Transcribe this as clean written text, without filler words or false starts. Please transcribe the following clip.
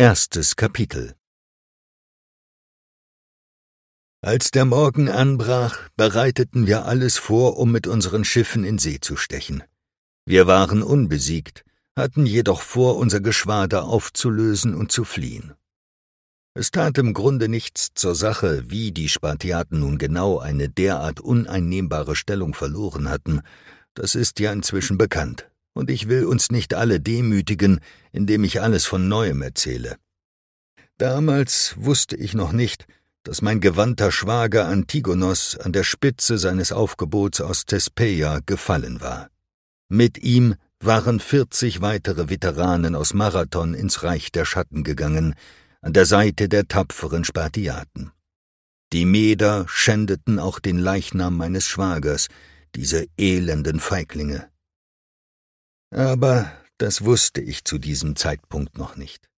1. Kapitel. Als der Morgen anbrach, bereiteten wir alles vor, um mit unseren Schiffen in See zu stechen. Wir waren unbesiegt, hatten jedoch vor, unser Geschwader aufzulösen und zu fliehen. Es tat im Grunde nichts zur Sache, wie die Spartiaten nun genau eine derart uneinnehmbare Stellung verloren hatten. Das ist ja inzwischen bekannt, und ich will uns nicht alle demütigen, indem ich alles von Neuem erzähle. Damals wusste ich noch nicht, dass mein gewandter Schwager Antigonos an der Spitze seines Aufgebots aus Thespeia gefallen war. Mit ihm waren 40 weitere Veteranen aus Marathon ins Reich der Schatten gegangen, an der Seite der tapferen Spartiaten. Die Meder schändeten auch den Leichnam meines Schwagers, diese elenden Feiglinge. Aber das wusste ich zu diesem Zeitpunkt noch nicht.